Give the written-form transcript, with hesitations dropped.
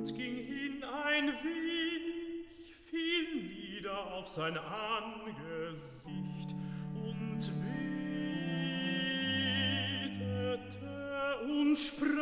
ging hin ein wenig, fiel nieder auf sein Angesicht und betete und sprach: